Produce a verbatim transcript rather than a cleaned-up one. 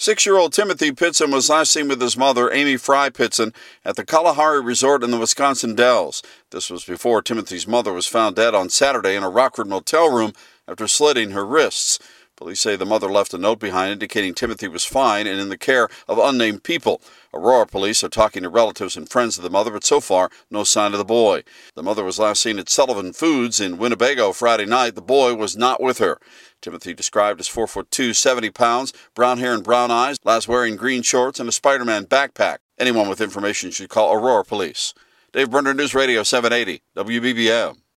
Six-year-old Timothy Pitson was last seen with his mother, Amy Fry Pitson, at the Kalahari Resort in the Wisconsin Dells. This was before Timothy's mother was found dead on Saturday in a Rockford motel room after slitting her wrists. Police say the mother left a note behind indicating Timothy was fine and in the care of unnamed people. Aurora police are talking to relatives and friends of the mother, but so far, no sign of the boy. The mother was last seen at Sullivan Foods in Winnebago Friday night. The boy was not with her. Timothy, described as four foot two, seventy pounds, brown hair and brown eyes, last wearing green shorts and a Spider-Man backpack. Anyone with information should call Aurora police. Dave Brunner, News Radio seven eighty, W B B M.